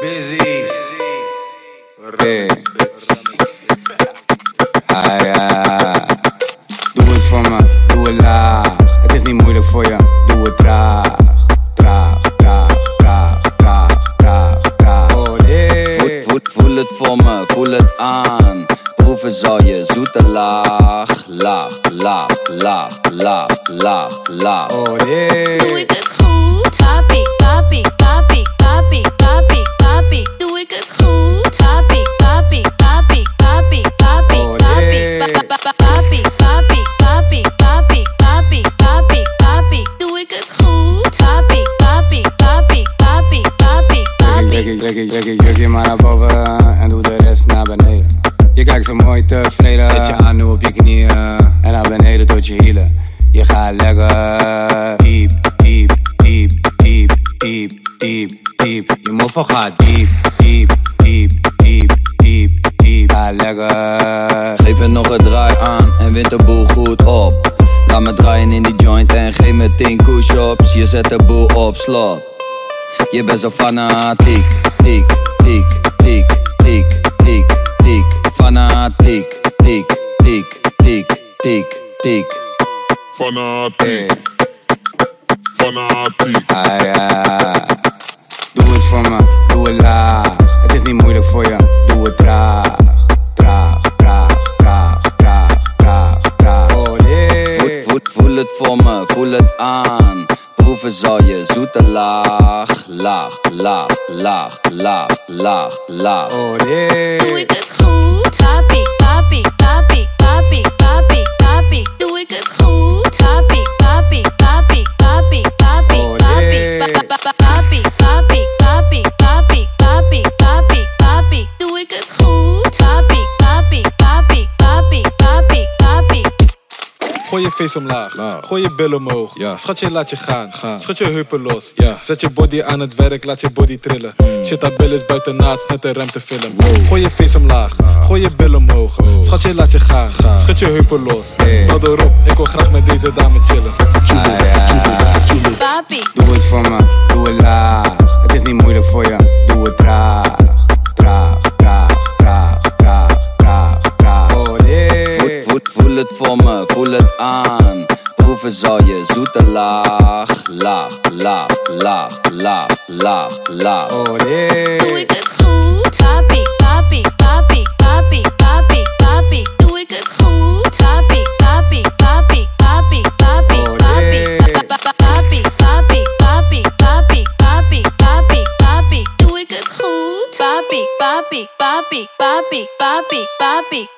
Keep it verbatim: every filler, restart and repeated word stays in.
Busy. Hey. Ah ja. Doe het voor me, doe het laag. Het is niet moeilijk voor je, doe het traag. Traag, traag, traag, traag, traag, traag. Oh nee. Voel, voel, voel het voor me, voel het aan. Proeven zal je zoete laag. Laag, laag, laag, laag, laag, laag. Oh nee. Doe ik het goed? Papi, papi, papi, papi, papi, papi. Doe ik het goed? Papi, papi, papi, papi, papi, Oh, papi, nee. pa- pa- pa- papi, papi, papi, papi, papi, papi, papi. Doe ik het goed? Papi, papi, papi, papi, papi, papi. Trek ik, trek ik, trek ik, trek je maar naar boven en doe de rest naar beneden. Je kijkt zo mooi tevreden. Zet je aan nu op je knieën en naar beneden tot je hielen. Je gaat lekker diep, diep, diep, diep, diep, diep, diep. Je moffel gaat diep, diep, diep, diep, diep, diep. Ga lekker. Geef er nog een draai aan en wint de boel goed op. Laat me draaien in die joint en geef me tien push-ups. Je zet de boel op slot. Je bent zo fanatiek, tiek, tiek, tiek, tiek, tiek, tiek. Fanatiek, tiek, tiek, tiek, tiek, tiek. Fanatiek, Hey. fanatiek. Ah ja. Doe het voor me, doe het laag. Het is niet moeilijk voor je, doe het traag. Traag, traag, traag, traag, traag, traag. Oh nee. Voel, voel, voel het voor me, voel het aan. Proeven zal je zoete laag. Laag, laag, laag, laag, laag, laag. Oh nee. Doe ik het goed? Papi, papi, papi, papi, papi, papi. Doe ik het goed? Papi, papi, papi, papi, papi, Oh, papi, nee. pa- pa- pa- papi, papi, papi, papi, papi, papi, papi. Doe ik het goed? Papi, papi, papi, papi, papi, papi. Gooi je face omlaag, Nou. gooi je billen omhoog. Ja. Schatje, laat je gaan. Gaan. Schud je heupen los. Ja. Zet je body aan het werk, laat je body trillen. Shit, dat bil is buiten naad, net een remtefilm. Gooi je face omlaag, gooi je billen omhoog. Schatje, laat je gaan. Gaan. Schud je heupen los. Hey. Hou erop, ik wil graag met deze dame chillen. Ah ja. Papi, Doe het voor me, doe het laag. Het is niet moeilijk voor je, doe het traag. Traag, traag, traag, traag, traag, traag. Oh nee. Voel, voel, voel het voor me, voel het aan. Proeven zal je zoete laag. Laag, laag, laag, laag, laag, laag. Oh nee. doe ik het goed? Papi, papi, papi, papi, papi, papi. Doe ik het goed? Papi, papi, papi, papi, papi, Oh, papi, nee. pa- pa- pa- papi, papi, papi, papi, papi, papi, papi. Doe ik het goed? Papi, papi, papi, papi, papi, papi.